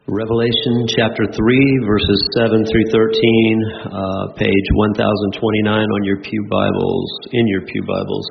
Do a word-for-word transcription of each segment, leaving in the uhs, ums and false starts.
Revelation chapter three, verses seven through thirteen, uh, page one thousand twenty-nine on your pew Bibles, in your pew Bibles.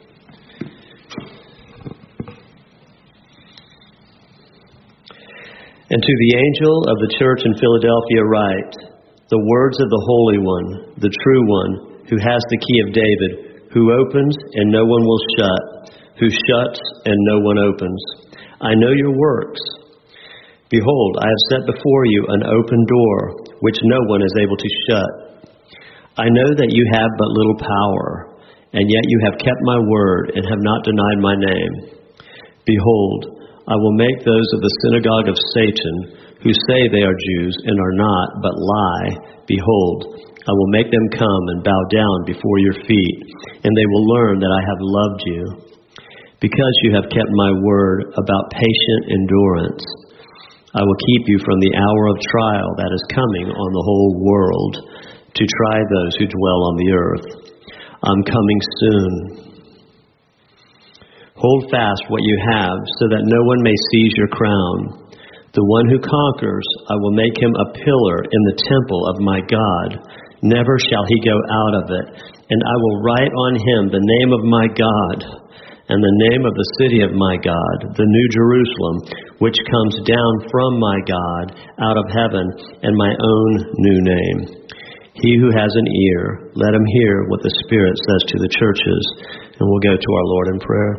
And to the angel of the church in Philadelphia write, the words of the Holy One, the true One, who has the key of David, who opens and no one will shut, who shuts and no one opens. I know your works. Behold, I have set before you an open door, which no one is able to shut. I know that you have but little power, and yet you have kept my word and have not denied my name. Behold, I will make those of the synagogue of Satan, who say they are Jews and are not, but lie. Behold, I will make them come and bow down before your feet, and they will learn that I have loved you. Because you have kept my word about patient endurance, I will keep you from the hour of trial that is coming on the whole world to try those who dwell on the earth. I'm coming soon. Hold fast what you have so that no one may seize your crown. The one who conquers, I will make him a pillar in the temple of my God. Never shall he go out of it. And I will write on him the name of my God and the name of the city of my God, the New Jerusalem, which comes down from my God out of heaven, and my own new name. He who has an ear, let him hear what the Spirit says to the churches. And we'll go to our Lord in prayer.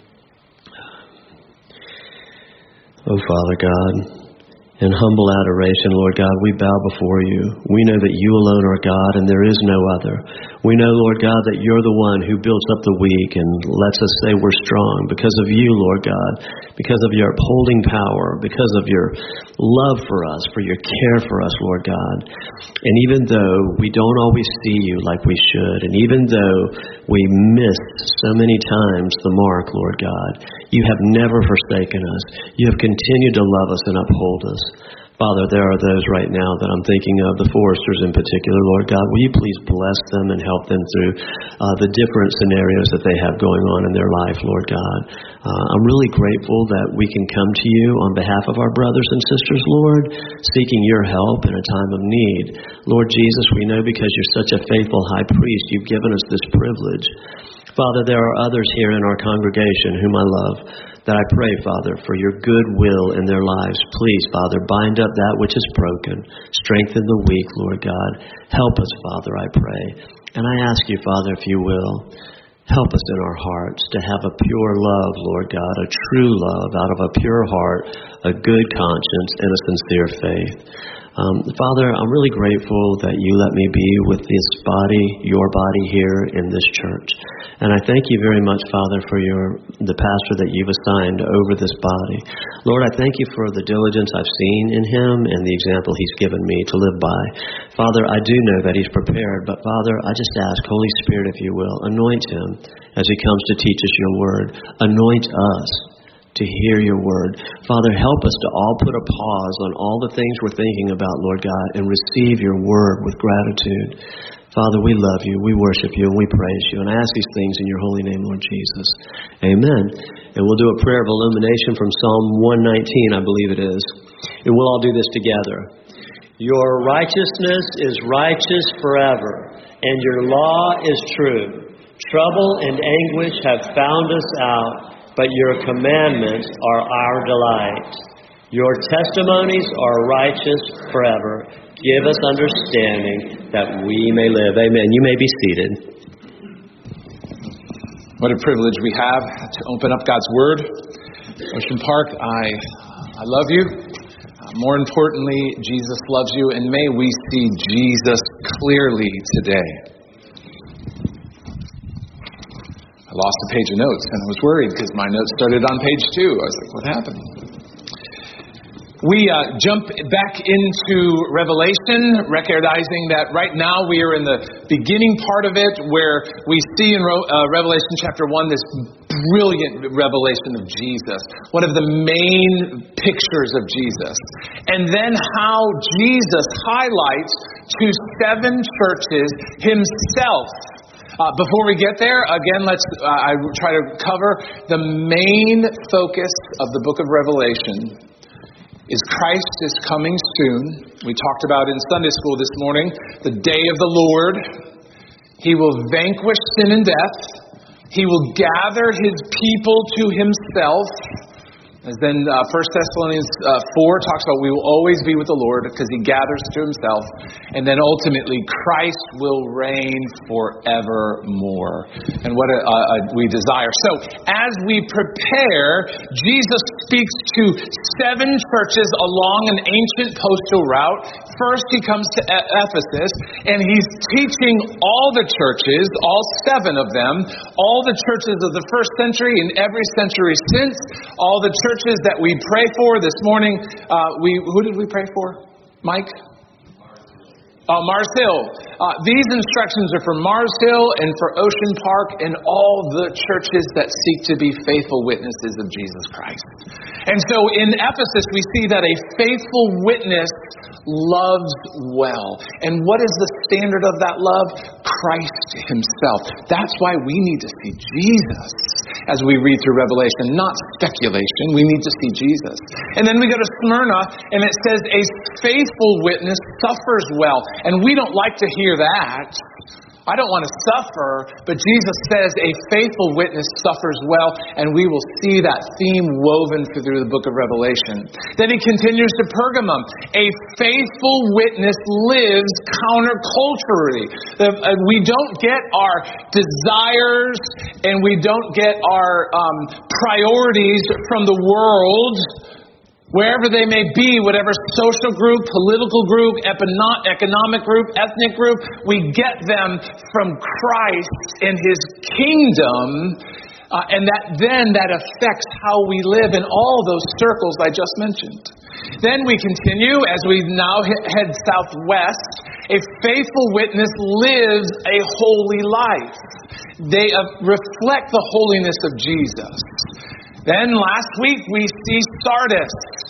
Oh, Father God, in humble adoration, Lord God, we bow before you. We know that you alone are God and there is no other. We know, Lord God, that you're the one who builds up the weak and lets us say we're strong because of you, Lord God, because of your upholding power, because of your love for us, for your care for us, Lord God. And even though we don't always see you like we should, and even though we miss so many times the mark, Lord God, you have never forsaken us. You have continued to love us and uphold us. Father, there are those right now that I'm thinking of, the Foresters in particular, Lord God. Will you please bless them and help them through uh, the different scenarios that they have going on in their life, Lord God. Uh, I'm really grateful that we can come to you on behalf of our brothers and sisters, Lord, seeking your help in a time of need. Lord Jesus, we know because you're such a faithful high priest, you've given us this privilege. Father, there are others here in our congregation whom I love, that I pray, Father, for your good will in their lives. Please, Father, bind up that which is broken. Strengthen the weak, Lord God. Help us, Father, I pray. And I ask you, Father, if you will, help us in our hearts to have a pure love, Lord God, a true love out of a pure heart, a good conscience, and a sincere faith. Um, Father, I'm really grateful that you let me be with this body, your body here in this church. And I thank you very much, Father, for your the pastor that you've assigned over this body. Lord, I thank you for the diligence I've seen in him and the example he's given me to live by. Father, I do know that he's prepared, but Father, I just ask, Holy Spirit, if you will, anoint him as he comes to teach us your word. Anoint us to hear your word. Father, help us to all put a pause on all the things we're thinking about, Lord God, and receive your word with gratitude. Father, we love you, we worship you, and we praise you. And I ask these things in your holy name, Lord Jesus. Amen. And we'll do a prayer of illumination from Psalm one nineteen, I believe it is. And we'll all do this together. Your righteousness is righteous forever, and your law is true. Trouble and anguish have found us out, but your commandments are our delight. Your testimonies are righteous forever. Give us understanding that we may live. Amen. You may be seated. What a privilege we have to open up God's Word. Ocean Park, I, I love you. Uh, more importantly, Jesus loves you, and may we see Jesus clearly today. I lost a page of notes, and I was worried because my notes started on page two. I was like, what happened? We uh, jump back into Revelation, recognizing that right now we are in the beginning part of it, where we see in Ro- uh, Revelation chapter one this brilliant revelation of Jesus, one of the main pictures of Jesus. And then how Jesus highlights to seven churches himself. Uh, before we get there, again, let's uh, I try to cover the main focus of the book of Revelation is Christ is coming soon. We talked about in Sunday school this morning, the day of the Lord. He will vanquish sin and death. He will gather his people to himself. As then uh, First Thessalonians uh, four talks about we will always be with the Lord because he gathers to himself. And then ultimately Christ will reign forevermore. And what a, a, a we desire. So as we prepare, Jesus speaks to seven churches along an ancient postal route. First he comes to Ephesus and he's teaching all the churches, all seven of them, all the churches of the first century and every century since, all the churches Churches that we pray for this morning. Uh, we who did we pray for? Mike? Uh, Mars Hill. Uh, these instructions are for Mars Hill and for Ocean Park and all the churches that seek to be faithful witnesses of Jesus Christ. And so in Ephesus we see that a faithful witness loves well. And what is the standard of that love? Christ himself. That's why we need to see Jesus as we read through Revelation, not speculation. We need to see Jesus. And then we go to Smyrna and it says a faithful witness suffers well. And we don't like to hear that. I don't want to suffer, but Jesus says a faithful witness suffers well, and we will see that theme woven through the book of Revelation. Then he continues to Pergamum. A faithful witness lives counterculturally. We don't get our desires and we don't get our um, priorities from the world, wherever they may be, whatever social group, political group, economic group, ethnic group, we get them from Christ and his kingdom, uh, and that then that affects how we live in all those circles I just mentioned. Then we continue, as we now head southwest, a faithful witness lives a holy life. They uh, reflect the holiness of Jesus. Then last week we see Sardis,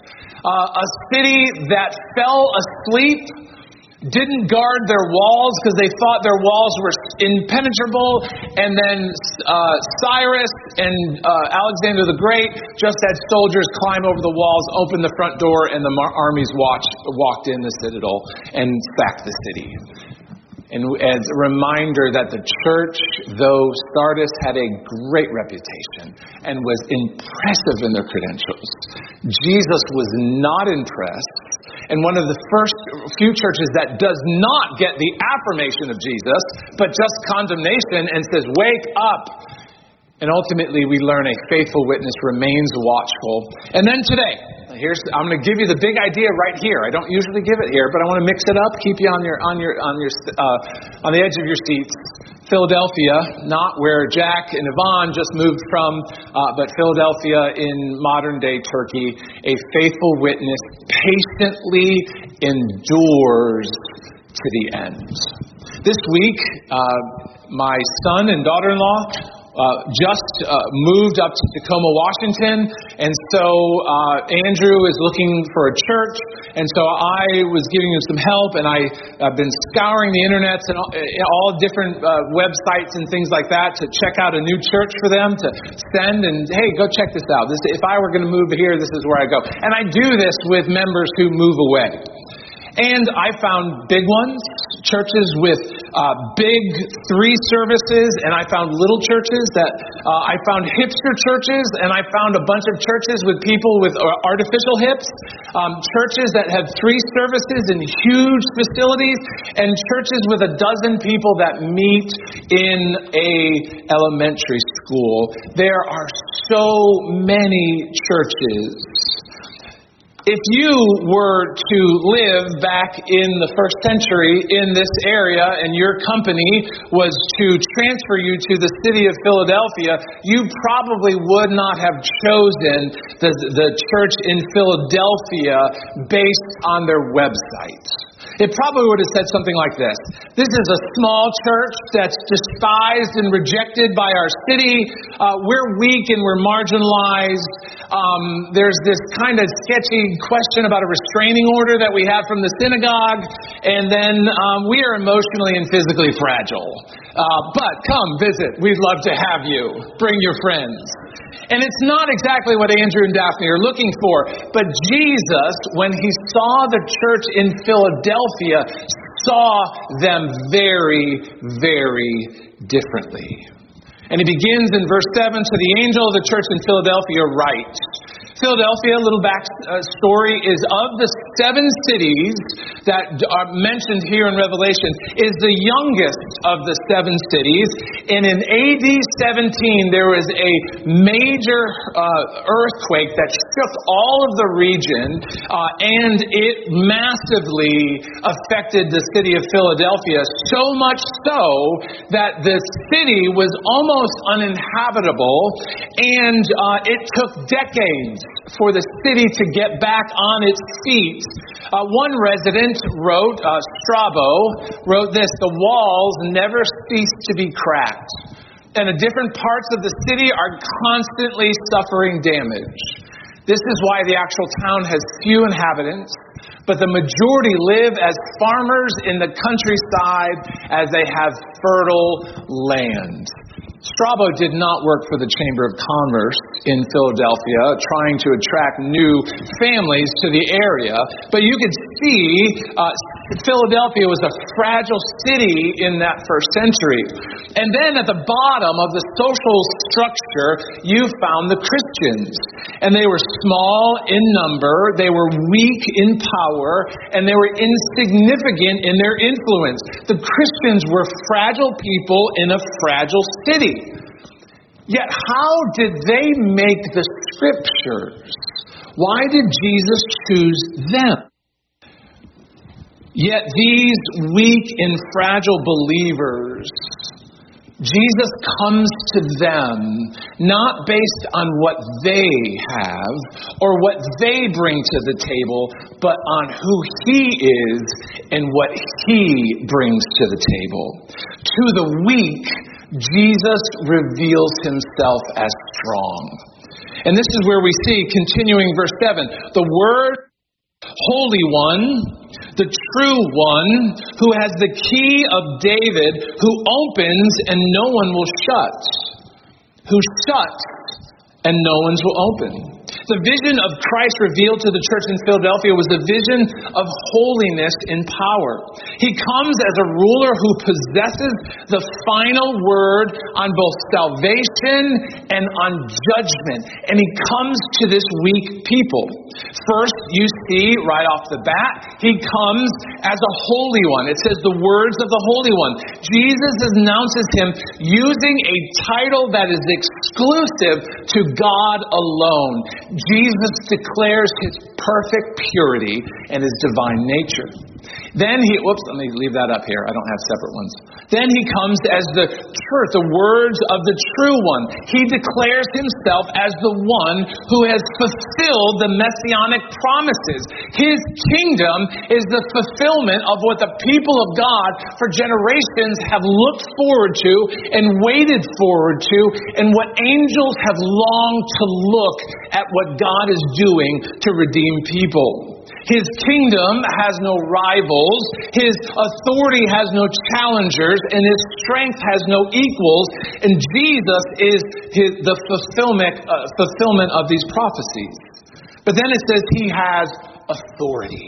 uh, a city that fell asleep, didn't guard their walls because they thought their walls were impenetrable, and then uh, Cyrus and uh, Alexander the Great just had soldiers climb over the walls, open the front door, and the mar- armies watched, walked in the citadel and sacked the city. And as a reminder that the church, though Sardis had a great reputation and was impressive in their credentials, Jesus was not impressed. And one of the first few churches that does not get the affirmation of Jesus, but just condemnation and says, wake up. And ultimately we learn a faithful witness remains watchful. And then today, Here's, I'm going to give you the big idea right here. I don't usually give it here, but I want to mix it up, keep you on your on your on your uh, on the edge of your seats. Philadelphia, not where Jack and Yvonne just moved from, uh, but Philadelphia in modern-day Turkey. A faithful witness patiently endures to the end. This week, uh, my son and daughter-in-law Uh, just uh, moved up to Tacoma, Washington, and so uh, Andrew is looking for a church, and so I was giving him some help, and I, I've been scouring the internets and all, all different uh, websites and things like that to check out a new church for them to send, and hey, go check this out. This, if I were going to move here, this is where I go. And I do this with members who move away. And I found big ones, churches with uh, big three services, and I found little churches that, uh, I found hipster churches, and I found a bunch of churches with people with artificial hips, um, churches that have three services in huge facilities, and churches with a dozen people that meet in a elementary school. There are so many churches. If you were to live back in the first century in this area and your company was to transfer you to the city of Philadelphia, you probably would not have chosen the, the church in Philadelphia based on their website. It probably would have said something like this. This is a small church that's despised and rejected by our city. Uh, we're weak and we're marginalized. Um, there's this kind of sketchy question about a restraining order that we have from the synagogue. And then um, we are emotionally and physically fragile. Uh, but come visit. We'd love to have you. Bring your friends. And it's not exactly what Andrew and Daphne are looking for. But Jesus, when he saw the church in Philadelphia, saw them very, very differently. And he begins in verse seven, "To the angel of the church in Philadelphia write." Philadelphia, a little back uh, story, is of the seven cities that are mentioned here in Revelation, is the youngest of the seven cities. And in A D seventeen, there was a major uh, earthquake that shook all of the region, uh, and it massively affected the city of Philadelphia, so much so that the city was almost uninhabitable, and uh, it took decades for the city to get back on its feet. Uh, one resident wrote, uh, Strabo, wrote this: "The walls never cease to be cracked, and the different parts of the city are constantly suffering damage. This is why the actual town has few inhabitants, but the majority live as farmers in the countryside as they have fertile land." Strabo did not work for the Chamber of Commerce in Philadelphia, trying to attract new families to the area. But you could see uh, Philadelphia was a fragile city in that first century. And then at the bottom of the social structure, you found the Christians. And they were small in number, they were weak in power, and they were insignificant in their influence. The Christians were fragile people in a fragile city. Yet how did they make the scriptures? Why did Jesus choose them? Yet these weak and fragile believers, Jesus comes to them not based on what they have or what they bring to the table, but on who He is and what He brings to the table. To the weak, Jesus reveals Himself as strong. And this is where we see, continuing verse seven, the Word, Holy One, the true one, who has the key of David, who opens and no one will shut, who shuts and no one will open. The vision of Christ revealed to the church in Philadelphia was the vision of holiness in power. He comes as a ruler who possesses the final word on both salvation and on judgment. And He comes to this weak people. First, you see right off the bat, He comes as a holy one. It says the words of the Holy One. Jesus announces Him using a title that is exclusive to God alone. Jesus declares His perfect purity and His divine nature. Then He, whoops, let me leave that up here. I don't have separate ones. Then He comes as the truth, the words of the true one. He declares Himself as the one who has fulfilled the messianic promises. His kingdom is the fulfillment of what the people of God for generations have looked forward to and waited forward to, and what angels have longed to look at what God is doing to redeem people. His kingdom has no rivals, His authority has no challengers, and His strength has no equals. And Jesus is his, the fulfillment, uh, fulfillment of these prophecies. But then it says He has authority.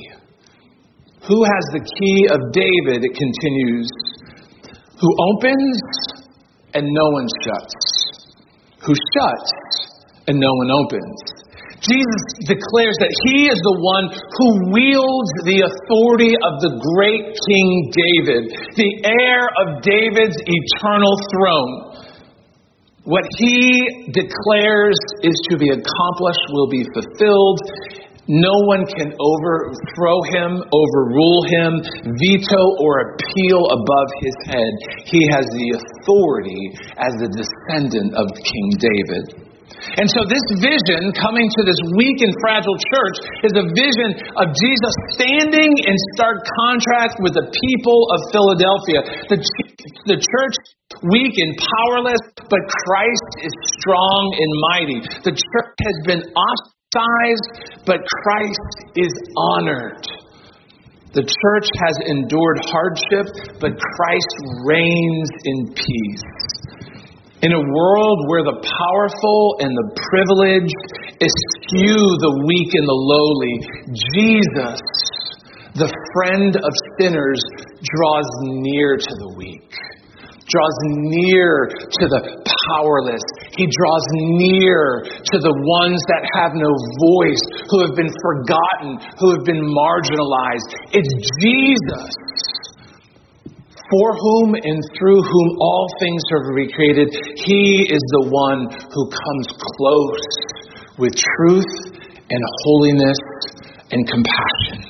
Who has the key of David? It continues. Who opens and no one shuts. Who shuts and no one opens. Jesus declares that He is the one who wields the authority of the great King David, the heir of David's eternal throne. What He declares is to be accomplished will be fulfilled. No one can overthrow Him, overrule Him, veto or appeal above His head. He has the authority as the descendant of King David. And so this vision coming to this weak and fragile church is a vision of Jesus standing in stark contrast with the people of Philadelphia. The, the church weak and powerless, but Christ is strong and mighty. The church has been ostracized, but Christ is honored. The church has endured hardship, but Christ reigns in peace. In a world where the powerful and the privileged eschew the weak and the lowly, Jesus, the friend of sinners, draws near to the weak, draws near to the powerless. He draws near to the ones that have no voice, who have been forgotten, who have been marginalized. It's Jesus, for whom and through whom all things are recreated. He is the one who comes close with truth and holiness and compassion.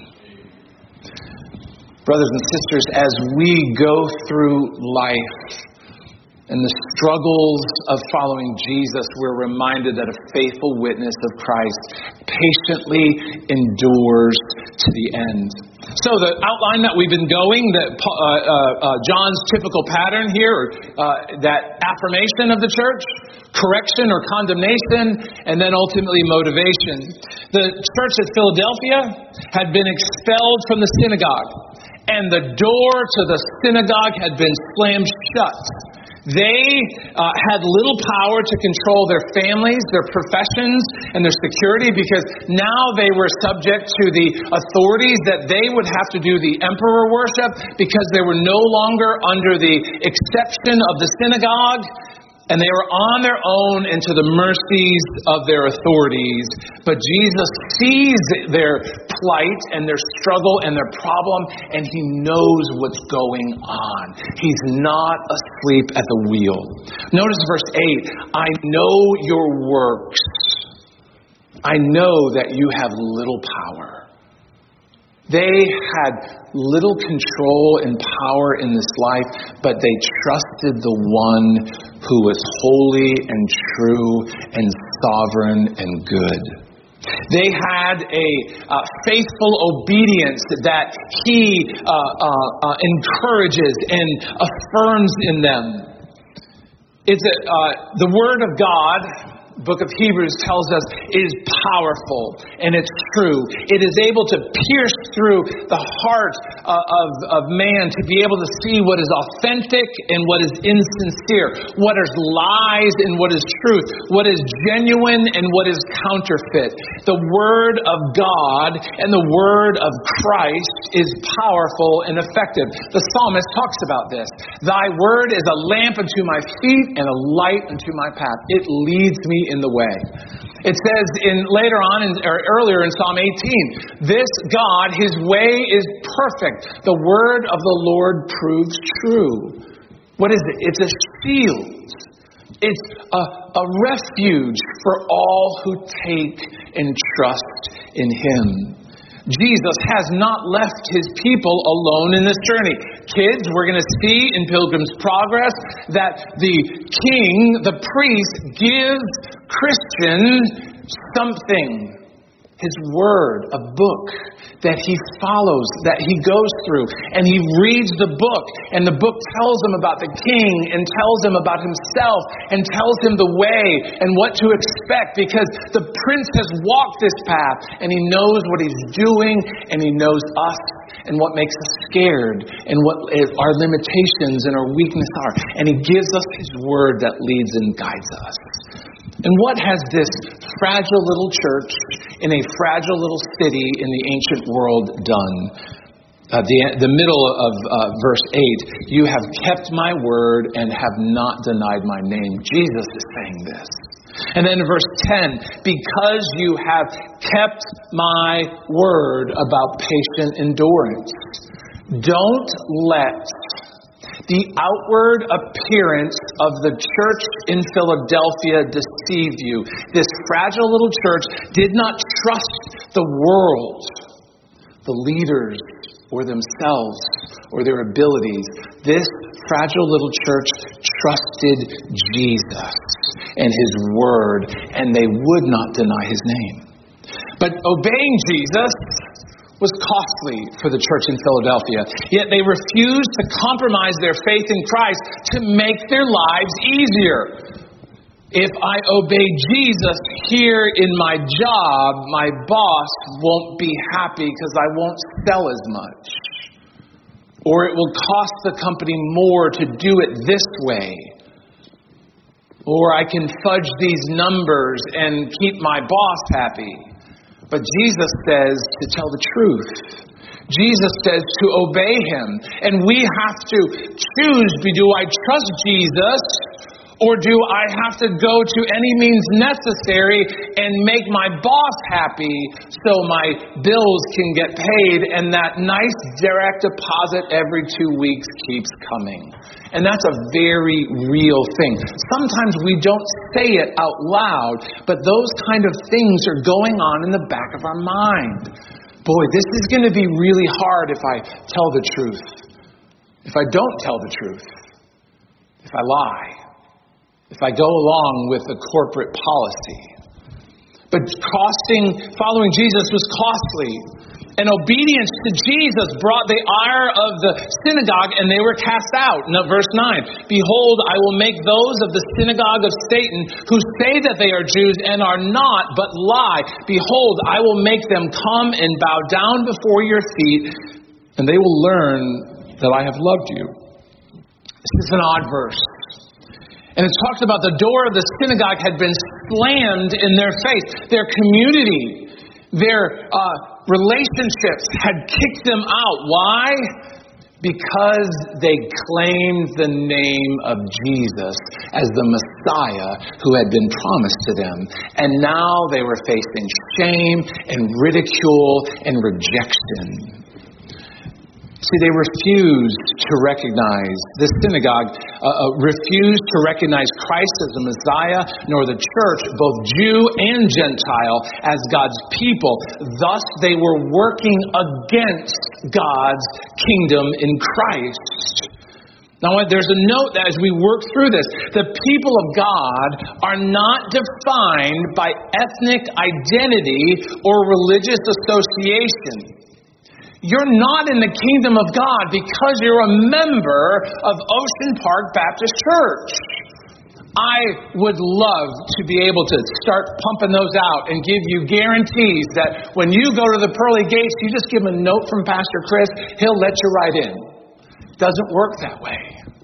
Brothers and sisters, as we go through life and the struggles of following Jesus, we're reminded that a faithful witness of Christ patiently endures to the end. So the outline that we've been going, that uh, uh, uh, John's typical pattern here, uh, that affirmation of the church, correction or condemnation, and then ultimately motivation. The church at Philadelphia had been expelled from the synagogue, and the door to the synagogue had been slammed shut. They uh, had little power to control their families, their professions, and their security, because now they were subject to the authorities that they would have to do the emperor worship, because they were no longer under the exception of the synagogue. And they were on their own and to the mercies of their authorities. But Jesus sees their plight and their struggle and their problem, and He knows what's going on. He's not asleep at the wheel. Notice verse eight. I know your works. I know that you have little power. They had little control and power in this life, but they trusted the one who was holy and true and sovereign and good. They had a uh, faithful obedience that He uh, uh, uh, encourages and affirms in them. It's a, uh, the Word of God, Book of Hebrews tells us, is powerful and it's true. It is able to pierce through the heart uh, of, of man to be able to see what is authentic and what is insincere, what is lies and what is truth, what is genuine and what is counterfeit. The Word of God and the Word of Christ is powerful and effective. The psalmist talks about this. Thy Word is a lamp unto my feet and a light unto my path. It leads me in the way. It says in later on, in, or earlier in Psalm eighteen, this God, His way is perfect. The word of the Lord proves true. What is it? It's a shield. It's a, a refuge for all who take and trust in Him. Jesus has not left His people alone in this journey. Kids, we're going to see in Pilgrim's Progress that the king, the priest, gives Christian something. His word, a book that he follows, that he goes through. And he reads the book. And the book tells him about the king and tells him about himself and tells him the way and what to expect. Because the prince has walked this path and he knows what he's doing and he knows us and what makes us scared and what our limitations and our weakness are. And he gives us his word that leads and guides us. And what has this fragile little church in a fragile little city in the ancient world done? Uh, the, the middle of uh, verse eight, you have kept my word and have not denied my name. Jesus is saying this. And then in verse ten, because you have kept my word about patient endurance. Don't let the outward appearance of the church in Philadelphia deceived you. This fragile little church did not trust the world, the leaders, or themselves, or their abilities. This fragile little church trusted Jesus and His word, and they would not deny His name. But obeying Jesus was costly for the church in Philadelphia. Yet they refused to compromise their faith in Christ to make their lives easier. If I obey Jesus here in my job, my boss won't be happy because I won't sell as much. Or it will cost the company more to do it this way. Or I can fudge these numbers and keep my boss happy. But Jesus says to tell the truth. Jesus says to obey him. And we have to choose, do I trust Jesus or do I have to go to any means necessary and make my boss happy so my bills can get paid and that nice direct deposit every two weeks keeps coming? And that's a very real thing. Sometimes we don't say it out loud, but those kind of things are going on in the back of our mind. Boy, this is going to be really hard if I tell the truth. If I don't tell the truth. If I lie. If I go along with the corporate policy. But costing, following Jesus was costly. And obedience to Jesus brought the ire of the synagogue, and they were cast out. Now, verse nine, behold, I will make those of the synagogue of Satan who say that they are Jews and are not, but lie. Behold, I will make them come and bow down before your feet, and they will learn that I have loved you. This is an odd verse. And it talks about the door of the synagogue had been slammed in their face. Their community, their uh, relationships had kicked them out. Why? Because they claimed the name of Jesus as the Messiah who had been promised to them. And now they were facing shame and ridicule and rejection. See, they refused to recognize, the synagogue uh, uh, refused to recognize Christ as the Messiah, nor the church, both Jew and Gentile, as God's people. Thus, they were working against God's kingdom in Christ. Now, there's a note that as we work through this, the people of God are not defined by ethnic identity or religious association. You're not in the kingdom of God because you're a member of Ocean Park Baptist Church. I would love to be able to start pumping those out and give you guarantees that when you go to the pearly gates, you just give him a note from Pastor Chris, he'll let you right in. Doesn't work that way.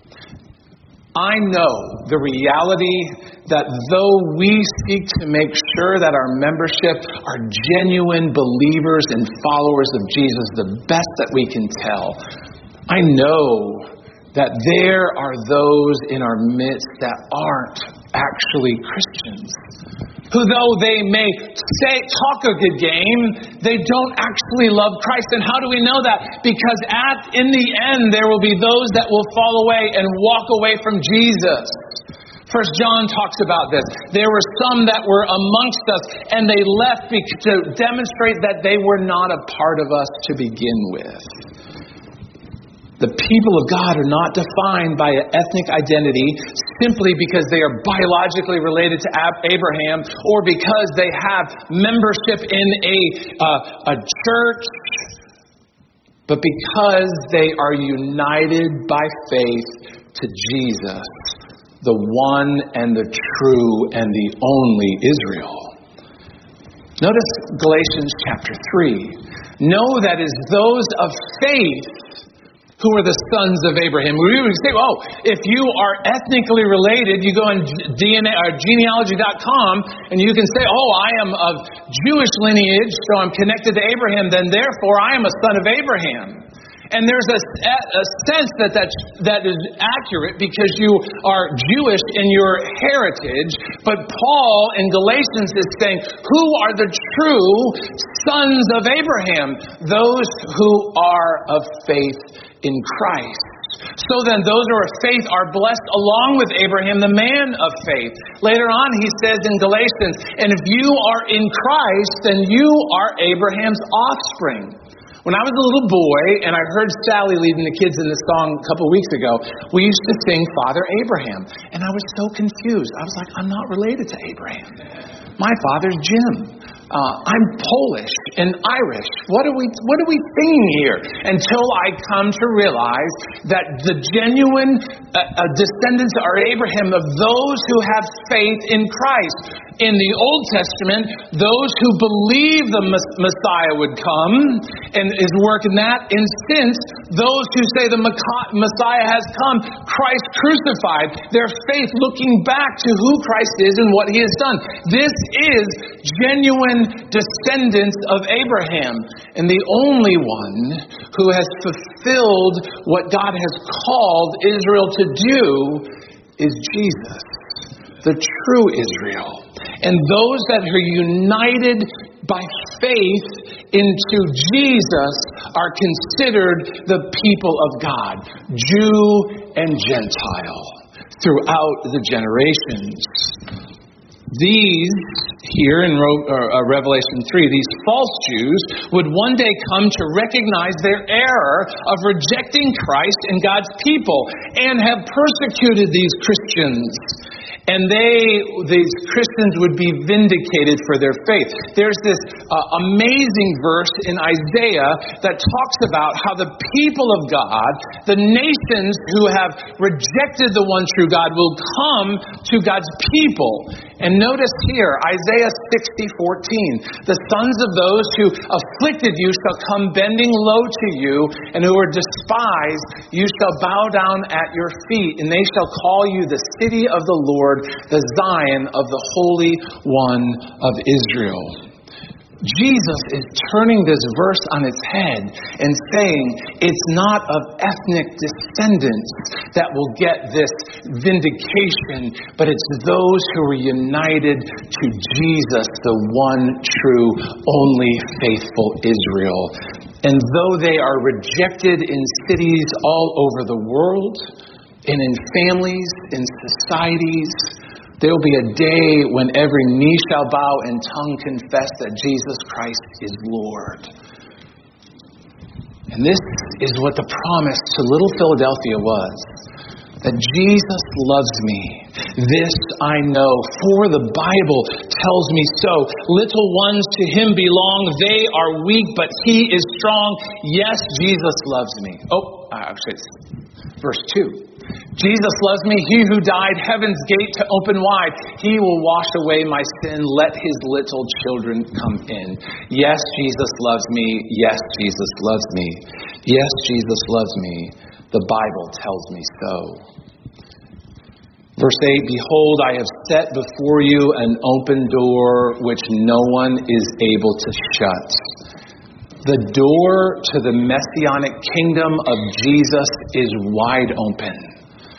I know the reality that though we seek to make sure that our membership are genuine believers and followers of Jesus, the best that we can tell, I know that there are those in our midst that aren't actually Christians, who though they may say, talk a good game, they don't actually love Christ. And how do we know that? Because at in the end, there will be those that will fall away and walk away from Jesus. First John talks about this. There were some that were amongst us, and they left to demonstrate that they were not a part of us to begin with. The people of God are not defined by an ethnic identity simply because they are biologically related to Abraham or because they have membership in a, uh, a church, but because they are united by faith to Jesus, the one and the true and the only Israel. Notice Galatians chapter three. Know that is those of faith who are the sons of Abraham. We would say, oh, if you are ethnically related, you go on D N A, or genealogy dot com, and you can say, oh, I am of Jewish lineage, so I'm connected to Abraham, then therefore I am a son of Abraham. And there's a, a sense that that's, that is accurate because you are Jewish in your heritage. But Paul in Galatians is saying, who are the true sons of Abraham? Those who are of faith in Christ. So then those who are of faith are blessed along with Abraham, the man of faith. Later on he says in Galatians, and if you are in Christ, then you are Abraham's offspring. When I was a little boy and I heard Sally leading the kids in this song a couple of weeks ago, we used to sing Father Abraham. And I was so confused. I was like, I'm not related to Abraham. My father's Jim. uh, I'm Polish and Irish. What are we, what are we singing here? Until I come to realize that the genuine uh, uh, descendants are Abraham, of those who have faith in Christ. In the Old Testament, those who believe the Messiah would come and is working that. And since those who say the Messiah has come, Christ crucified, their faith looking back to who Christ is and what He has done. This is genuine descendants of Abraham. And the only one who has fulfilled what God has called Israel to do is Jesus, the true Israel. And those that are united by faith into Jesus are considered the people of God, Jew and Gentile, throughout the generations. These, here in Revelation three, these false Jews would one day come to recognize their error of rejecting Christ and God's people and have persecuted these Christians. And they, these Christians would be vindicated for their faith. There's this uh, amazing verse in Isaiah that talks about how the people of God, the nations who have rejected the one true God, will come to God's people. And notice here, Isaiah sixty fourteen, the sons of those who afflicted you shall come bending low to you, and who are despised, you shall bow down at your feet, and they shall call you the city of the Lord, the Zion of the Holy One of Israel. Jesus is turning this verse on its head and saying it's not of ethnic descendants that will get this vindication, but it's those who are united to Jesus, the one true, only faithful Israel. And though they are rejected in cities all over the world, and in families, in societies, there will be a day when every knee shall bow and tongue confess that Jesus Christ is Lord. And this is what the promise to little Philadelphia was. That Jesus loves me. This I know, for the Bible tells me so. Little ones to Him belong. They are weak, but He is strong. Yes, Jesus loves me. Oh, actually, it's verse two. Jesus loves me, He who died, heaven's gate to open wide. He will wash away my sin, let His little children come in. Yes, Jesus loves me. Yes, Jesus loves me. Yes, Jesus loves me. The Bible tells me so. Verse eight, behold, I have set before you an open door which no one is able to shut. The door to the messianic kingdom of Jesus is wide open.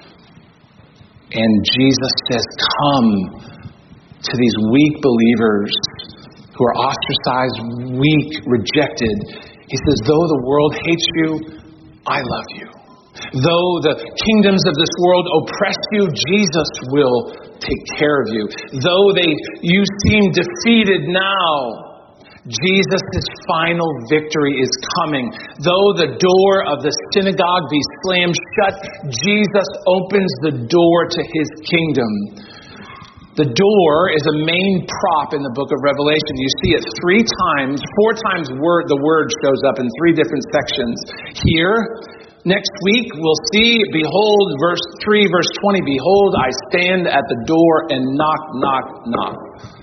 And Jesus says, come to these weak believers who are ostracized, weak, rejected. He says, though the world hates you, I love you. Though the kingdoms of this world oppress you, Jesus will take care of you. Though they you seem defeated now, Jesus' final victory is coming. Though the door of the synagogue be slammed shut, Jesus opens the door to His kingdom. The door is a main prop in the book of Revelation. You see it three times, four times word, the word shows up in three different sections. Here, next week, we'll see, behold, verse three, verse twenty, behold, I stand at the door and knock, knock, knock.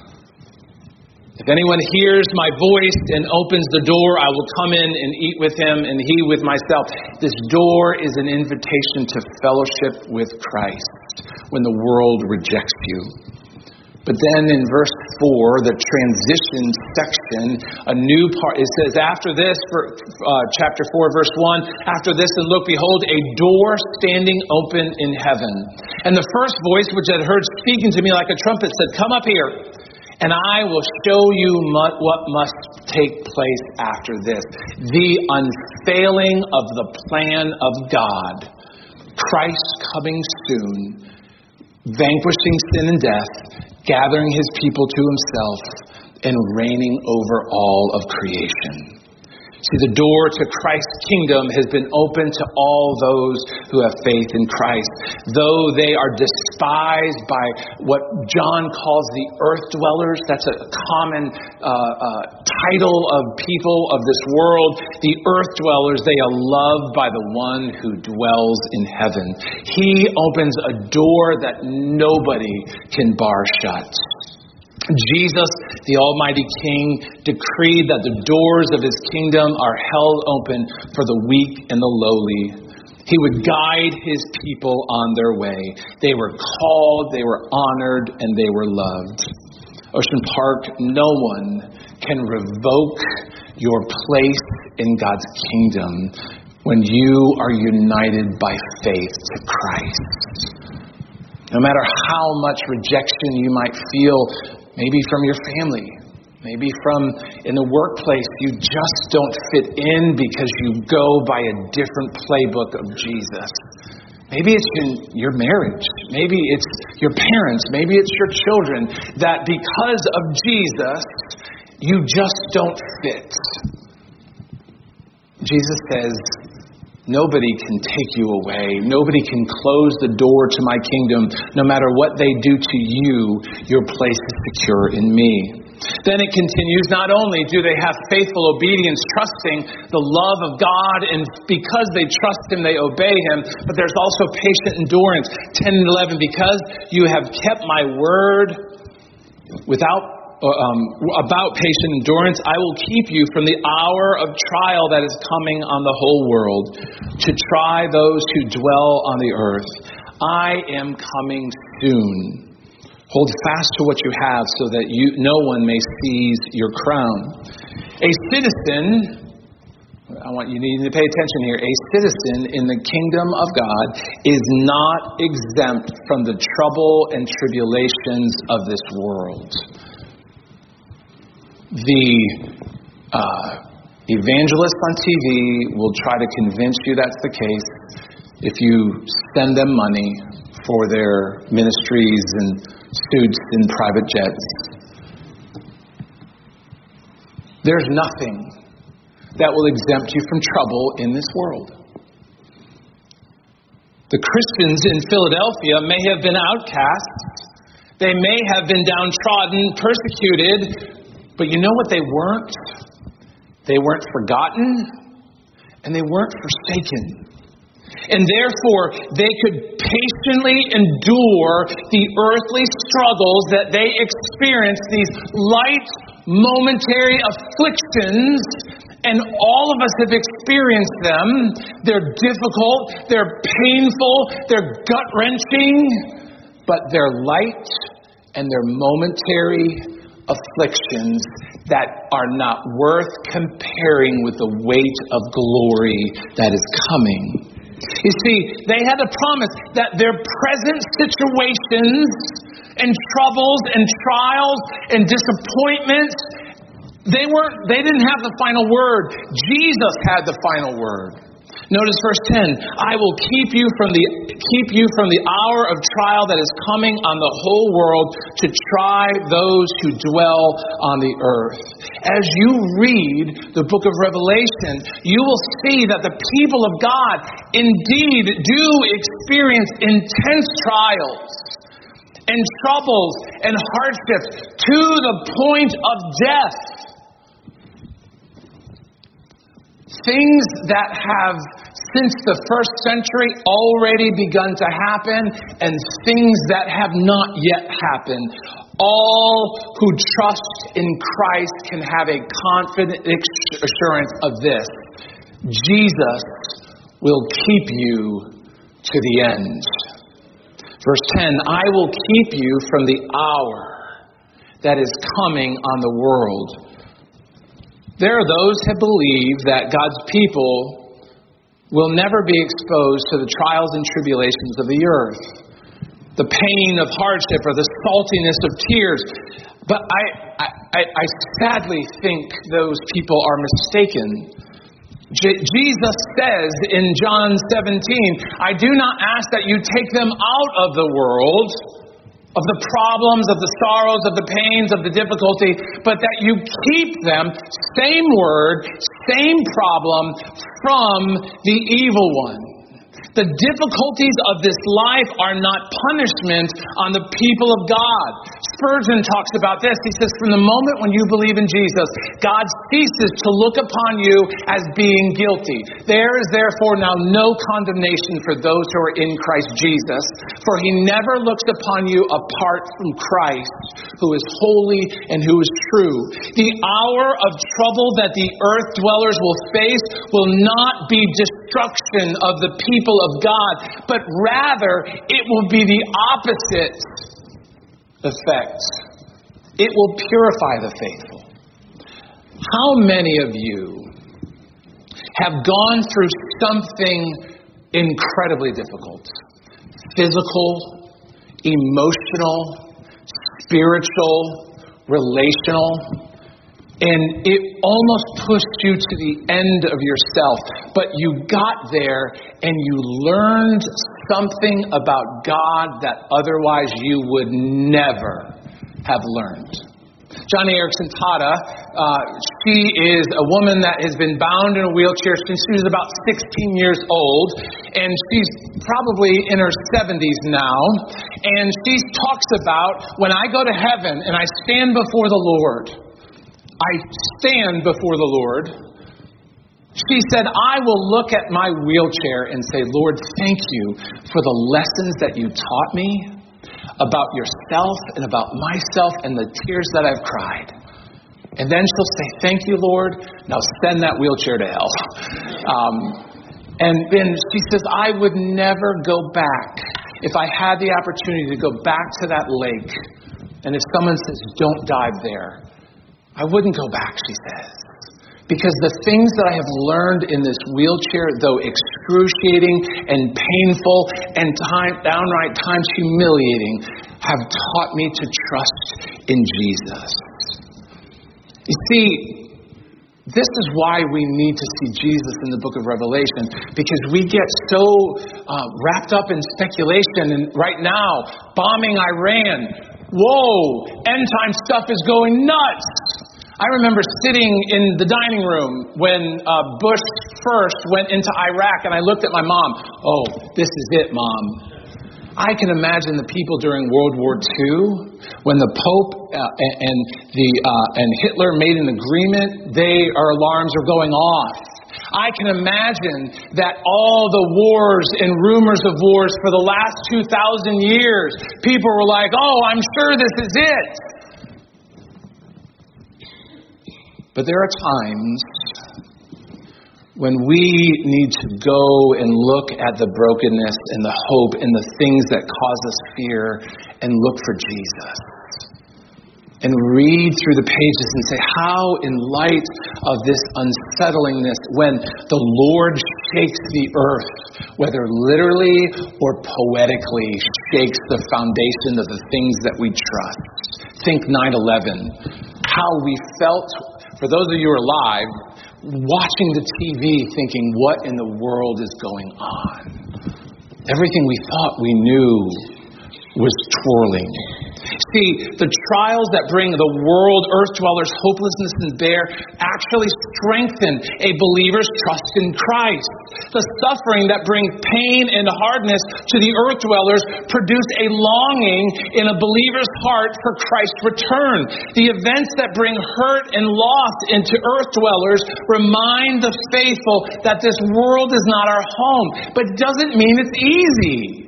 If anyone hears my voice and opens the door, I will come in and eat with him and he with myself. This door is an invitation to fellowship with Christ when the world rejects you. But then in verse four, the transition section, a new part, it says, after this, for, uh, chapter four, verse one, after this, and look, behold, a door standing open in heaven. And the first voice which I had heard speaking to me like a trumpet said, come up here, and I will show you what must take place after this. The unfailing of the plan of God. Christ coming soon, vanquishing sin and death, gathering His people to Himself, and reigning over all of creation. See, the door to Christ's kingdom has been opened to all those who have faith in Christ. Though they are despised by what John calls the earth dwellers, that's a common uh, uh, title of people of this world. The earth dwellers, they are loved by the one who dwells in heaven. He opens a door that nobody can bar shut. Jesus, the Almighty King, decreed that the doors of his kingdom are held open for the weak and the lowly. He would guide his people on their way. They were called, they were honored, and they were loved. Ocean Park, no one can revoke your place in God's kingdom when you are united by faith to Christ. No matter how much rejection you might feel, maybe from your family, maybe from in the workplace, you just don't fit in because you go by a different playbook of Jesus. Maybe it's in your marriage. Maybe it's your parents. Maybe it's your children. That because of Jesus, you just don't fit. Jesus says, nobody can take you away. Nobody can close the door to my kingdom. No matter what they do to you, your place is secure in me. Then it continues, not only do they have faithful obedience, trusting the love of God, and because they trust him, they obey him, but there's also patient endurance. ten and eleven, because you have kept my word without Um, about patient endurance, I will keep you from the hour of trial that is coming on the whole world to try those who dwell on the earth. I am coming soon. Hold fast to what you have so that you, no one may seize your crown. A citizen, I want you need to pay attention here, a citizen in the kingdom of God is not exempt from the trouble and tribulations of this world. The uh, evangelists on T V will try to convince you that's the case if you send them money for their ministries and suits and private jets. There's nothing that will exempt you from trouble in this world. The Christians in Philadelphia may have been outcasts. They may have been downtrodden, persecuted. But you know what they weren't? They weren't forgotten, and they weren't forsaken. And therefore, they could patiently endure the earthly struggles that they experienced, these light, momentary afflictions, and all of us have experienced them. They're difficult, they're painful, they're gut-wrenching, but they're light and they're momentary afflictions that are not worth comparing with the weight of glory that is coming. You see, they had a promise that their present situations and troubles and trials and disappointments, they weren't, they didn't have the final word. Jesus had the final word. Notice verse ten, I will keep you from the keep you from the hour of trial that is coming on the whole world to try those who dwell on the earth. As you read the book of Revelation, you will see that the people of God indeed do experience intense trials and troubles and hardships to the point of death. Things that have, since the first century, already begun to happen, and things that have not yet happened. All who trust in Christ can have a confident assurance of this. Jesus will keep you to the end. Verse ten, I will keep you from the hour that is coming on the world. There are those who believe that God's people will never be exposed to the trials and tribulations of the earth, the pain of hardship or the saltiness of tears. But I, I, I sadly think those people are mistaken. J- Jesus says in John seventeen, I do not ask that you take them out of the world, of the problems, of the sorrows, of the pains, of the difficulty, but that you keep them, same word, same problem, from the evil one. The difficulties of this life are not punishment on the people of God. Spurgeon talks about this. He says, from the moment when you believe in Jesus, God ceases to look upon you as being guilty. There is therefore now no condemnation for those who are in Christ Jesus, for he never looks upon you apart from Christ, who is holy and who is true. The hour of trouble that the earth dwellers will face will not be destruction of the people of God, but rather it will be the opposite effect. It will purify the faithful. How many of you have gone through something incredibly difficult? Physical, emotional, spiritual, relational, and it almost pushed you to the end of yourself. But you got there and you learned something about God that otherwise you would never have learned. Joni Eareckson Tada, uh, she is a woman that has been bound in a wheelchair since she was about sixteen years old. And she's probably in her seventies now. And she talks about, when I go to heaven and I stand before the Lord, I stand before the Lord. She said, I will look at my wheelchair and say, Lord, thank you for the lessons that you taught me about yourself and about myself and the tears that I've cried. And then she'll say, thank you, Lord. Now send that wheelchair to hell. Um, and then she says, I would never go back if I had the opportunity to go back to that lake. And if someone says, don't dive there, I wouldn't go back, she says. Because the things that I have learned in this wheelchair, though excruciating and painful and time, downright times humiliating, have taught me to trust in Jesus. You see, this is why we need to see Jesus in the book of Revelation, because we get so uh, wrapped up in speculation. And right now, bombing Iran. Whoa, end time stuff is going nuts. I remember sitting in the dining room when uh, Bush first went into Iraq, and I looked at my mom. Oh, this is it, Mom. I can imagine the people during World War Two, when the Pope uh, and the uh, and Hitler made an agreement, they our alarms are going off. I can imagine that all the wars and rumors of wars for the last two thousand years, people were like, oh, I'm sure this is it. But there are times when we need to go and look at the brokenness and the hope and the things that cause us fear and look for Jesus. And read through the pages and say, how in light of this unsettlingness, when the Lord shakes the earth, whether literally or poetically shakes the foundation of the things that we trust. Think nine eleven. How we felt, for those of you who are alive, watching the T V thinking, what in the world is going on? Everything we thought we knew was twirling. See, the trials that bring the world, earth dwellers, hopelessness and bear actually strengthen a believer's trust in Christ. The suffering that bring pain and hardness to the earth dwellers produce a longing in a believer's heart for Christ's return. The events that bring hurt and loss into earth dwellers remind the faithful that this world is not our home, but doesn't mean it's easy.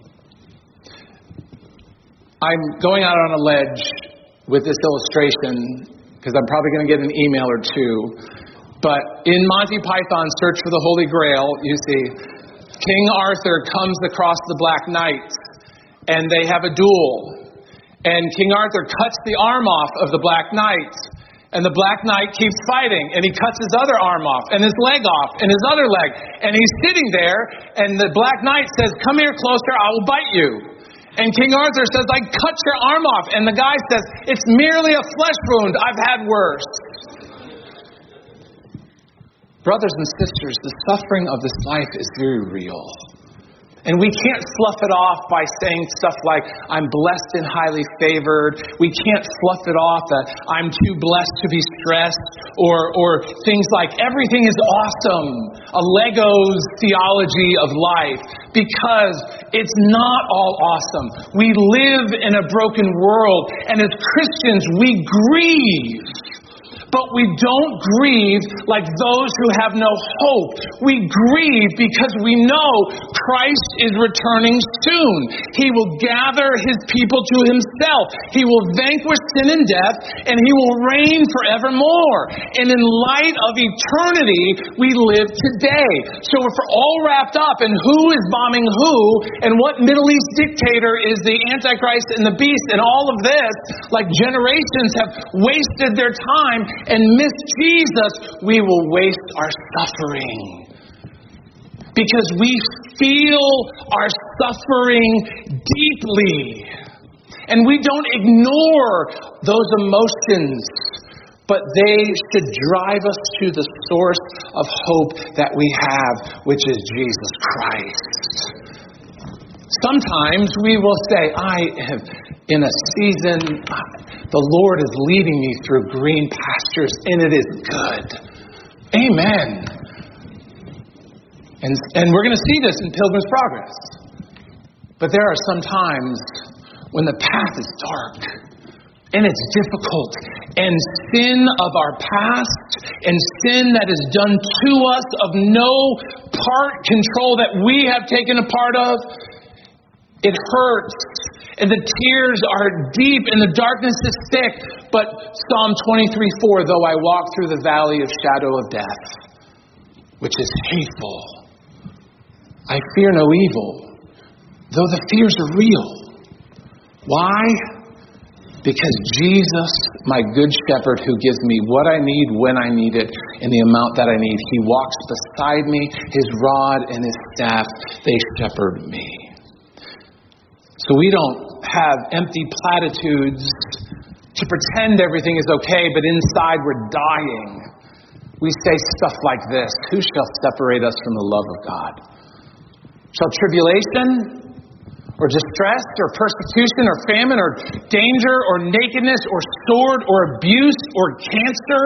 I'm going out on a ledge with this illustration because I'm probably going to get an email or two. But in Monty Python's Search for the Holy Grail, you see, King Arthur comes across the Black Knight and they have a duel. And King Arthur cuts the arm off of the Black Knight. And the Black Knight keeps fighting, and he cuts his other arm off, and his leg off, and his other leg. And he's sitting there, and the Black Knight says, come here closer, I will bite you. And King Arthur says, I cut your arm off. And the guy says, it's merely a flesh wound. I've had worse. Brothers and sisters, the suffering of this life is very real. And we can't fluff it off by saying stuff like, I'm blessed and highly favored. We can't fluff it off that I'm too blessed to be stressed. Or, or things like, everything is awesome. A Legos theology of life. Because it's not all awesome. We live in a broken world. And as Christians, we grieve. But we don't grieve like those who have no hope. We grieve because we know Christ is returning soon. He will gather His people to Himself. He will vanquish sin and death, and He will reign forevermore. And in light of eternity, we live today. So if we're all wrapped up in who is bombing who, and what Middle East dictator is the Antichrist and the beast, and all of this, like generations have wasted their time and miss Jesus, we will waste our suffering. Because we feel our suffering deeply. And we don't ignore those emotions, but they should drive us to the source of hope that we have, which is Jesus Christ. Sometimes we will say, I am in a season, the Lord is leading me through green pastures, and it is good. Amen. And, and we're going to see this in Pilgrim's Progress. But there are some times when the path is dark, and it's difficult, and sin of our past, and sin that is done to us of no part control that we have taken a part of, it hurts. And the tears are deep and the darkness is thick. But Psalm twenty-three four, though I walk through the valley of shadow of death, which is hateful, I fear no evil, though the fears are real. Why? Because Jesus, my good shepherd, who gives me what I need when I need it in the amount that I need, He walks beside me, His rod and His staff, they shepherd me. So we don't have empty platitudes to pretend everything is okay, but inside we're dying. We say stuff like this: who shall separate us from the love of God? Shall tribulation, or distress, or persecution, or famine, or danger, or nakedness, or sword, or abuse, or cancer?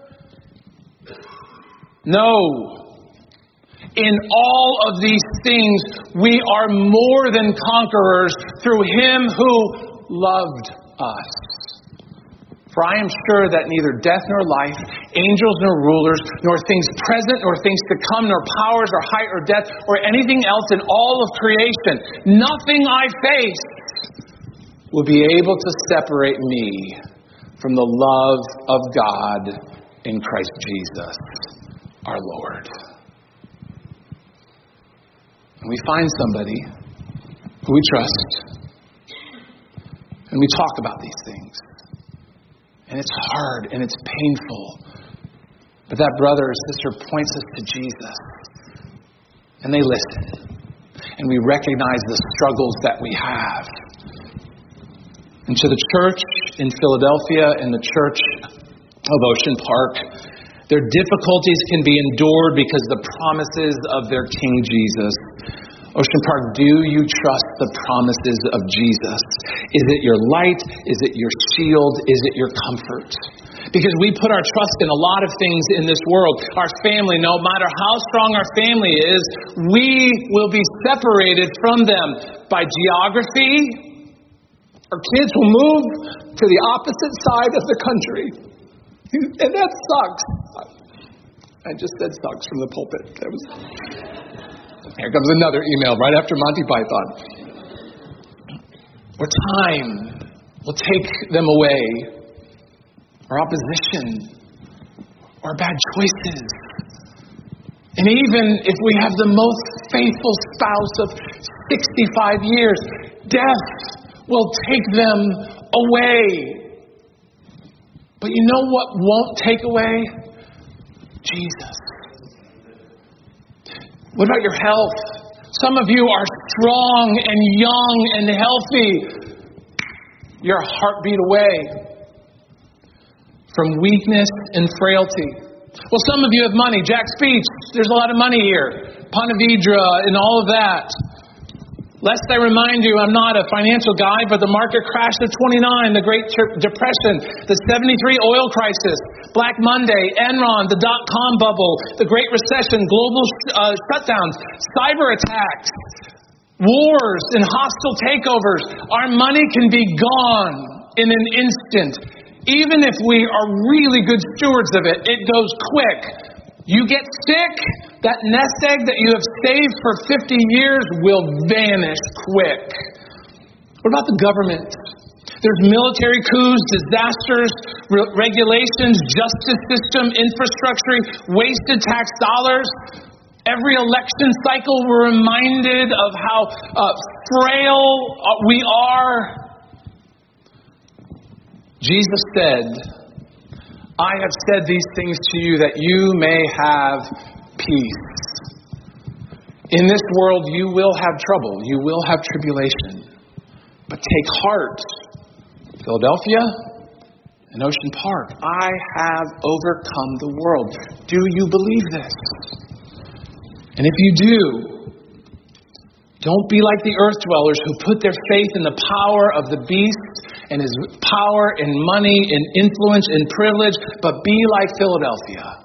No. In all of these things, we are more than conquerors through Him who loved us. For I am sure that neither death nor life, angels nor rulers, nor things present nor things to come, nor powers or height or depth, or anything else in all of creation, nothing I face will be able to separate me from the love of God in Christ Jesus, our Lord. And we find somebody who we trust, and we talk about these things. And it's hard and it's painful. But that brother or sister points us to Jesus. And they listen. And we recognize the struggles that we have. And to the church in Philadelphia and the church of Ocean Park, their difficulties can be endured because of the promises of their King Jesus. Ocean Park, do you trust the promises of Jesus? Is it your light? Is it your shield? Is it your comfort? Because we put our trust in a lot of things in this world. Our family, no matter how strong our family is, we will be separated from them by geography. Our kids will move to the opposite side of the country. And that sucks. I just said sucks from the pulpit. That was... Here comes another email right after Monty Python. Or time will take them away. Or opposition. Or bad choices. And even if we have the most faithful spouse of sixty-five years, death will take them away. But you know what won't take away? Jesus. What about your health? Some of you are strong and young and healthy. Your heart beat away from weakness and frailty. Well, some of you have money. Jack's Beach, there's a lot of money here. Ponte Vedra and all of that. Lest I remind you, I'm not a financial guy, but the market crash of twenty-nine, the Great Depression, the seventy-three oil crisis, Black Monday, Enron, the dot-com bubble, the Great Recession, global uh, shutdowns, cyber attacks, wars and hostile takeovers. Our money can be gone in an instant. Even if we are really good stewards of it, it goes quick. You get sick, that nest egg that you have saved for fifty years will vanish quick. What about the government? There's military coups, disasters, re- regulations, justice system, infrastructure, wasted tax dollars. Every election cycle, we're reminded of how uh, frail we are. Jesus said, I have said these things to you that you may have peace. In this world, you will have trouble. You will have tribulation. But take heart, Philadelphia and Ocean Park. I have overcome the world. Do you believe this? And if you do, don't be like the earth dwellers who put their faith in the power of the beast and his power and money and influence and privilege, but be like Philadelphia,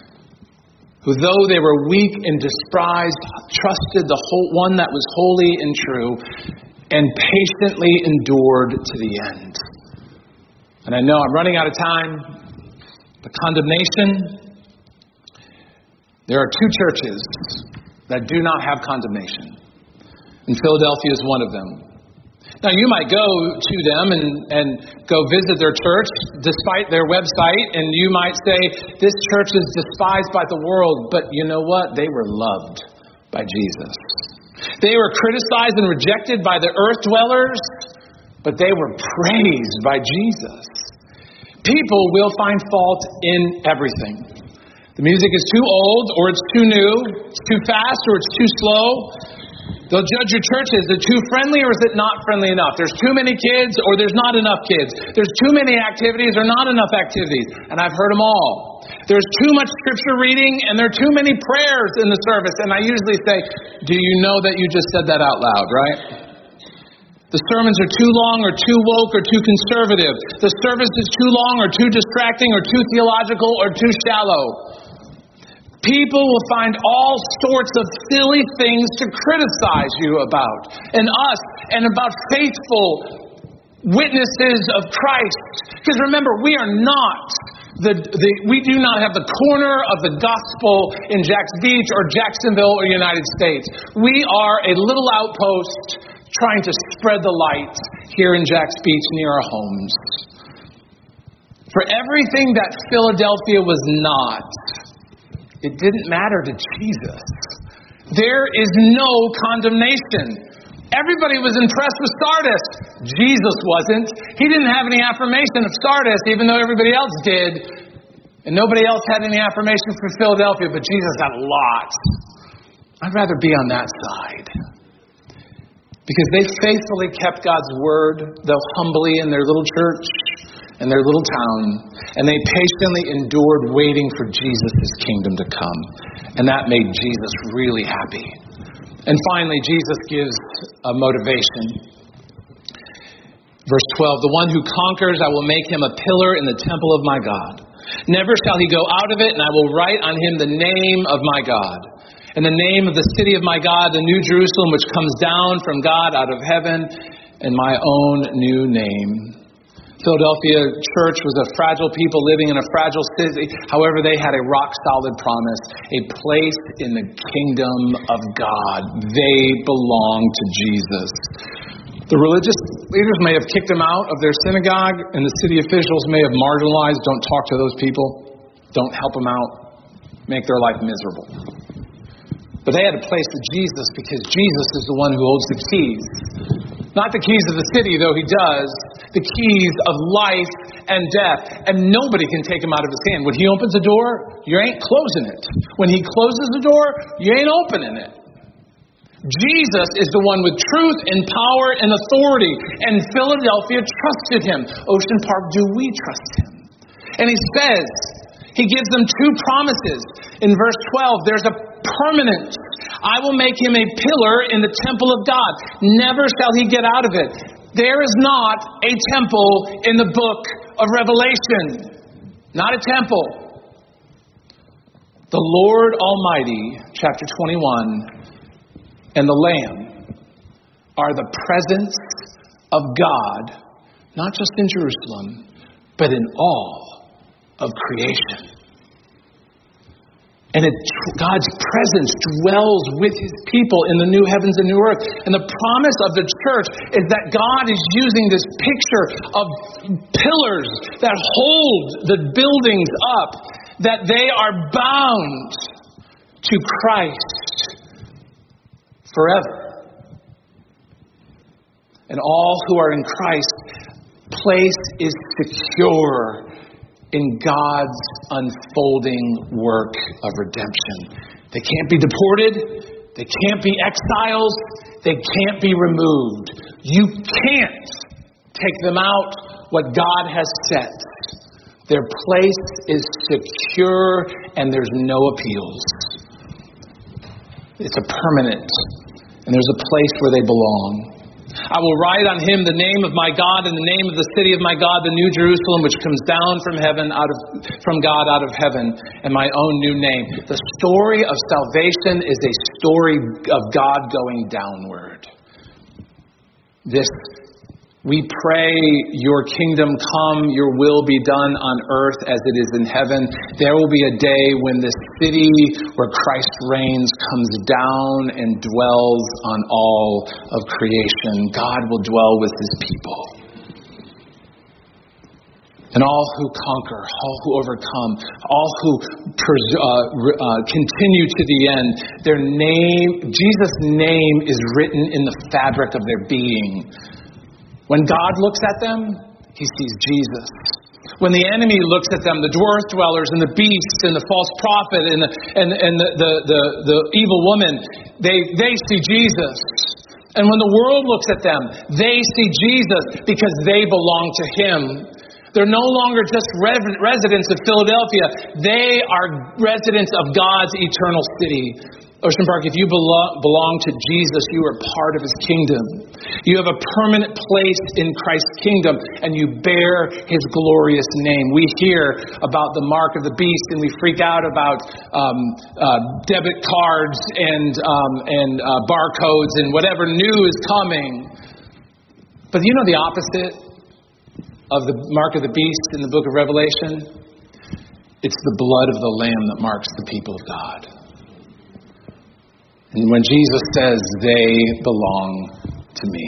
who though they were weak and despised, trusted the whole one that was holy and true, and patiently endured to the end. And I know I'm running out of time. The condemnation. There are two churches that do not have condemnation. And Philadelphia is one of them. Now, you might go to them and, and go visit their church despite their website, and you might say, this church is despised by the world. But you know what? They were loved by Jesus. They were criticized and rejected by the earth dwellers, but they were praised by Jesus. People will find fault in everything. The music is too old, or it's too new, it's too fast, or it's too slow. They'll judge your church. Is it too friendly, or is it not friendly enough? There's too many kids, or there's not enough kids. There's too many activities, or not enough activities. And I've heard them all. There's too much scripture reading, and there are too many prayers in the service. And I usually say, do you know that you just said that out loud, right? The sermons are too long, or too woke, or too conservative. The service is too long, or too distracting, or too theological, or too shallow. People will find all sorts of silly things to criticize you about, and us, and about faithful witnesses of Christ. Because remember, we are not the, the we do not have the corner of the gospel in Jacks Beach or Jacksonville or United States. We are a little outpost trying to spread the light here in Jacks Beach near our homes. For everything that Philadelphia was not, it didn't matter to Jesus. There is no condemnation. Everybody was impressed with Sardis. Jesus wasn't. He didn't have any affirmation of Sardis, even though everybody else did. And nobody else had any affirmation for Philadelphia, but Jesus had a lot. I'd rather be on that side. Because they faithfully kept God's word, though humbly in their little church in their little town, and they patiently endured waiting for Jesus' kingdom to come. And that made Jesus really happy. And finally, Jesus gives a motivation. Verse twelve, the one who conquers, I will make him a pillar in the temple of my God. Never shall he go out of it, and I will write on him the name of my God, and the name of the city of my God, the new Jerusalem, which comes down from God out of heaven, and my own new name. Philadelphia church was a fragile people living in a fragile city. However, they had a rock-solid promise, a place in the kingdom of God. They belonged to Jesus. The religious leaders may have kicked them out of their synagogue, and the city officials may have marginalized, don't talk to those people, don't help them out, make their life miserable. But they had a place with Jesus because Jesus is the one who holds the keys. Not the keys of the city, though he does. The keys of life and death. And nobody can take him out of his hand. When he opens a door, you ain't closing it. When he closes the door, you ain't opening it. Jesus is the one with truth and power and authority. And Philadelphia trusted him. Ocean Park, do we trust him? And he says, he gives them two promises. In verse twelve, there's a permanent, I will make him a pillar in the temple of God. Never shall he get out of it. There is not a temple in the book of Revelation. Not a temple. The Lord Almighty, chapter twenty-one, and the Lamb are the presence of God, not just in Jerusalem, but in all of creation. And it, God's presence dwells with his people in the new heavens and new earth. And the promise of the church is that God is using this picture of pillars that hold the buildings up, that they are bound to Christ forever. And all who are in Christ, place is secure in God's unfolding work of redemption. They can't be deported. They can't be exiles. They can't be removed. You can't take them out what God has set. Their place is secure and there's no appeals. It's a permanent, and there's a place where they belong. I will write on him the name of my God and the name of the city of my God, the New Jerusalem, which comes down from heaven, out of from God out of heaven, and my own new name. The story of salvation is a story of God going downward. This, we pray, your kingdom come, your will be done on earth as it is in heaven. There will be a day when this city where Christ reigns comes down and dwells on all of creation. God will dwell with his people. And all who conquer, all who overcome, all who pers- uh, uh, continue to the end, their name, Jesus' name is written in the fabric of their being. When God looks at them, he sees Jesus. When the enemy looks at them, the dwarf dwellers and the beasts and the false prophet and the, and, and the, the, the, the evil woman, they, they see Jesus. And when the world looks at them, they see Jesus because they belong to him. They're no longer just residents of Philadelphia. They are residents of God's eternal city. Ocean Park, if you belong, belong to Jesus, you are part of his kingdom. You have a permanent place in Christ's kingdom, and you bear his glorious name. We hear about the mark of the beast, and we freak out about um, uh, debit cards and um, and uh, barcodes and whatever new is coming. But you know the opposite of the mark of the beast in the book of Revelation? It's the blood of the Lamb that marks the people of God. And when Jesus says, they belong to me.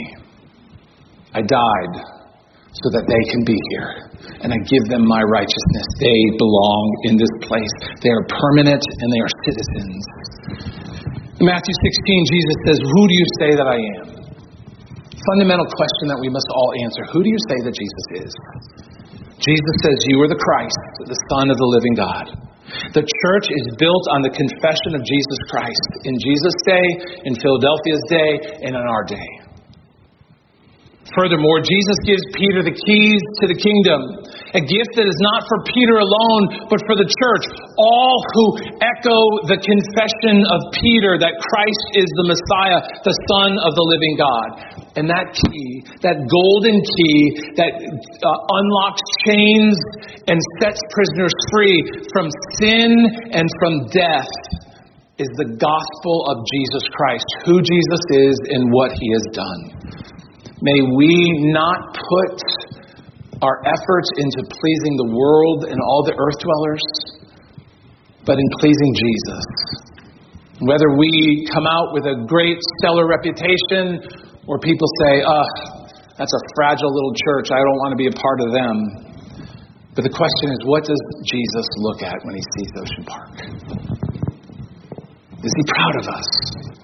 I died so that they can be here. And I give them my righteousness. They belong in this place. They are permanent and they are citizens. In Matthew sixteen, Jesus says, who do you say that I am? Fundamental question that we must all answer. Who do you say that Jesus is? Jesus says, you are the Christ, the Son of the living God. The church is built on the confession of Jesus Christ in Jesus' day, in Philadelphia's day, and in our day. Furthermore, Jesus gives Peter the keys to the kingdom, a gift that is not for Peter alone, but for the church. All who echo the confession of Peter that Christ is the Messiah, the Son of the living God. And that key, that golden key that uh, unlocks chains and sets prisoners free from sin and from death, is the gospel of Jesus Christ, who Jesus is and what he has done. May we not put our efforts into pleasing the world and all the earth dwellers, but in pleasing Jesus. Whether we come out with a great stellar reputation, or people say, oh, that's a fragile little church, I don't want to be a part of them. But the question is, what does Jesus look at when he sees Ocean Park? Is he proud of us?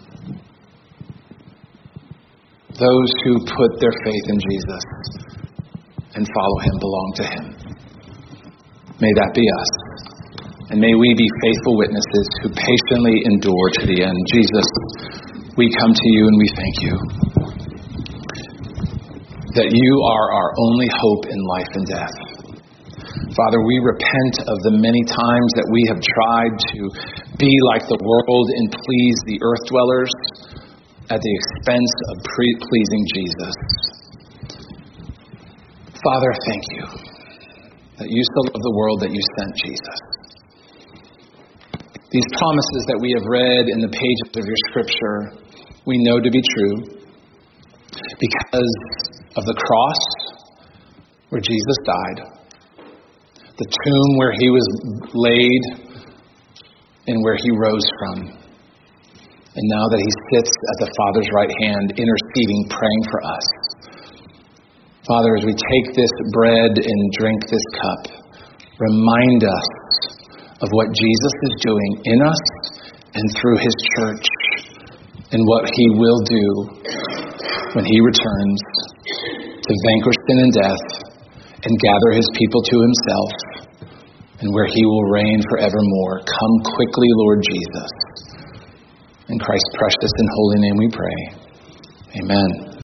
Those who put their faith in Jesus and follow him belong to him. May that be us. And may we be faithful witnesses who patiently endure to the end. Jesus, we come to you and we thank you that you are our only hope in life and death. Father, we repent of the many times that we have tried to be like the world and please the earth dwellers at the expense of pre- pleasing Jesus. Father, thank you that you so loved the world that you sent Jesus. These promises that we have read in the pages of your scripture, we know to be true because of the cross where Jesus died, the tomb where he was laid and where he rose from, and now that he sits at the Father's right hand, interceding, praying for us. Father, as we take this bread and drink this cup, remind us of what Jesus is doing in us and through his church, and what he will do when he returns to vanquish sin and death and gather his people to himself, and where he will reign forevermore. Come quickly, Lord Jesus. In Christ's precious and holy name we pray. Amen.